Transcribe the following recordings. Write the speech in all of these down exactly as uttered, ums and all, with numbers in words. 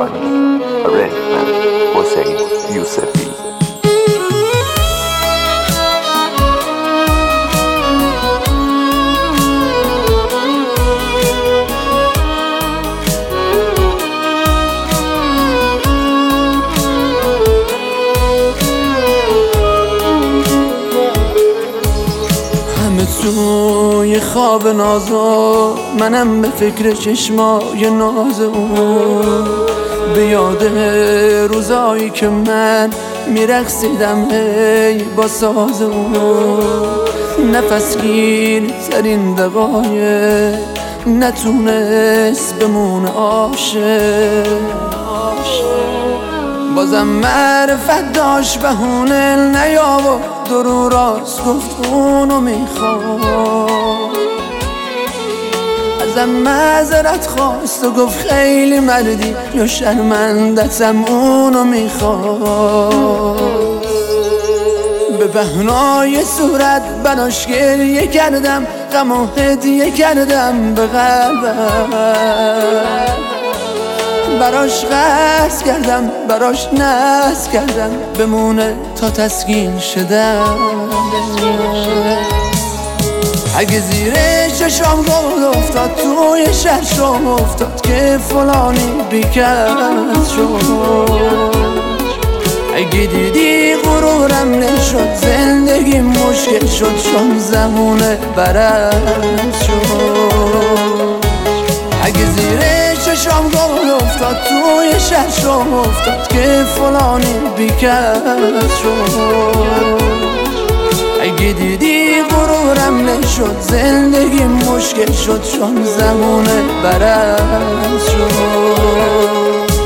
ایرانی. رندمن حسین یوسفی. توی خواب نازا منم به فکر چشمای ناز اون، به یاد روزایی که من میرقصیدم هی با ساز اون. نفس گیر ترین دقایق نتونست بمونه عاشق، بازم معرفت داشت بهونه نیاورد درو راست گفت اونو میخواد. ازم معذرت خواست و گفت خیلی مردی یا شرمندتم اونو میخواد. به بهنای صورت براش گریه کردم، غم و هدیه کردم به قلبم، براش قرض کردم براش ناز کردم بمونه تا تسکین شدم. اگه زیر چشام گل افتاد توی شرشم افتاد که فلانی بیکس شد. اگه دیدی غرورم نشد زندگی مشکل شد چون زمونه برعکس شد. اگه زیر چشام گل افتاد توی شرشم افتاد که فلانی بیکس شد. اگه دیدی غرورم نشد زندگی مشکل شد چون زمونه برعکس شد.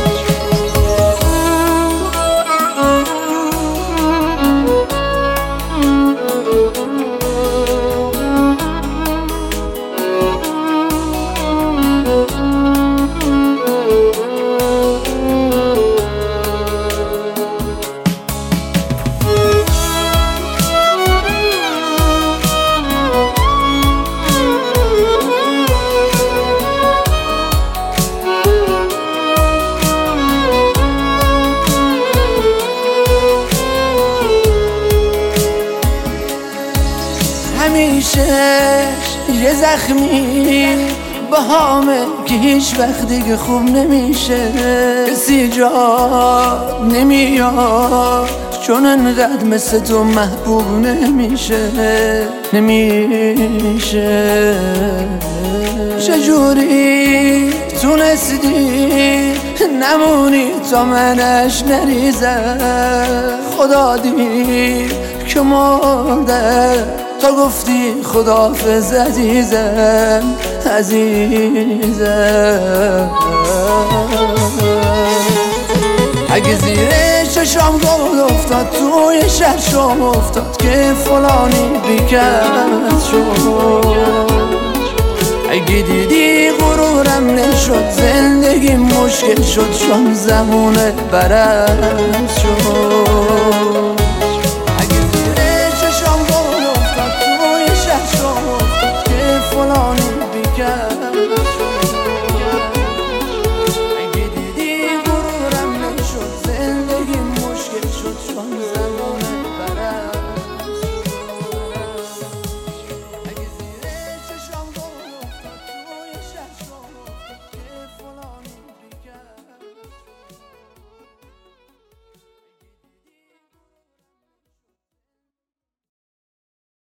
همیشه یه زخمی با همه که هیچ وقت دیگه خوب نمیشه. کسی جا نمیاد چون انقدر مثل تو محبوب نمیشه نمیشه. چجوری تونستی نمونی تا منش نریزم؟ خدا دید که مرده تا گفتی خداحافظ عزیزم عزیزم. اگه زیر چشام گل افتاد توی شرشم افتاد که فلانی بیکس شد. اگه دیدی غرورم نشد زندگی مشکل شد چون زمونه برعکس شد.